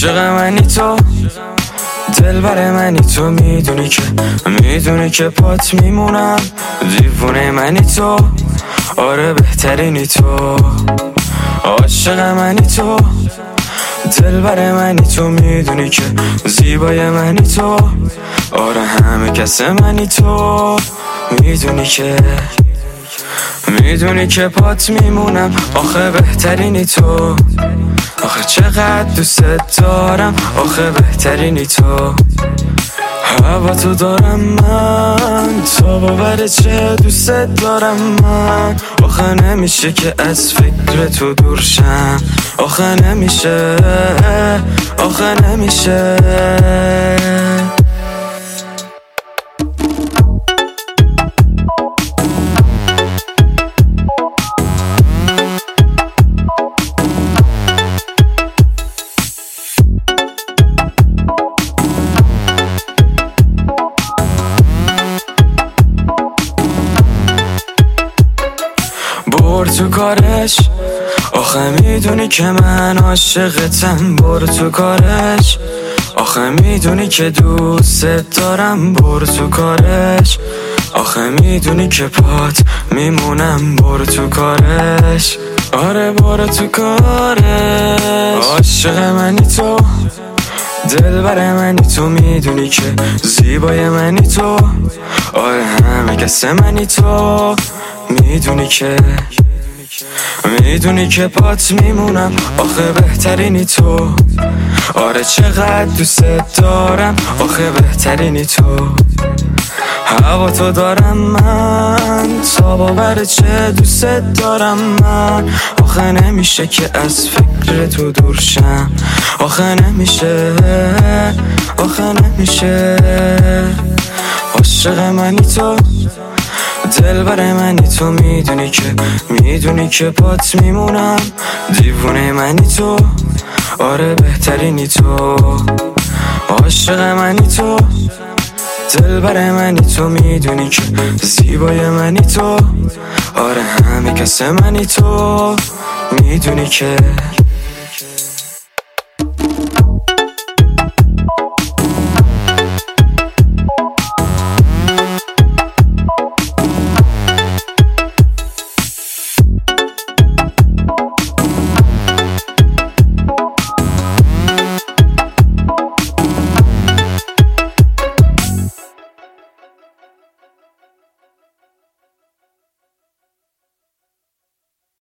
عاشق منی تو، دلبر منی تو، میدونی که پات میمونم، دیوونه منی تو، آره بهترینی تو. عاشق منی تو، دلبر منی تو، میدونی که زیبای منی تو، آره همه کس منی تو. میدونی که پات میمونم، آخه بهترینی تو، آخه چقدر دوست دارم، آخه بهترینی تو. هوا تو دارم من، تا باور چه دوست دارم من، آخه نمیشه که از فکر تو دور شم، آخه نمیشه. برو تو کارش، آخه میدونی که من عاشقتم، برو تو کارش، آخه میدونی که دوست دارم، برو تو کارش، آخه میدونی که پات میمونم، برو تو کارش، آره برو تو کارش. عاشق منی تو، دلبر منی تو، میدونی که زیبای منی تو، آره همه کس منی تو. میدونی که پات میمونم، آخه بهترینی تو، آره چقدر دوست دارم، آخه بهترینی تو. هوا تو دارم من، تا باور چه دوست دارم من، آخه نمیشه که از فکر تو دور شم، آخه نمیشه. عاشق منی تو، دلبر منی تو، میدونی که پات میمونم، دیوونه منی تو، آره بهترینی تو. عاشق منی تو، دلبر منی تو، میدونی که زیبای منی تو، آره همه کس منی تو. میدونی که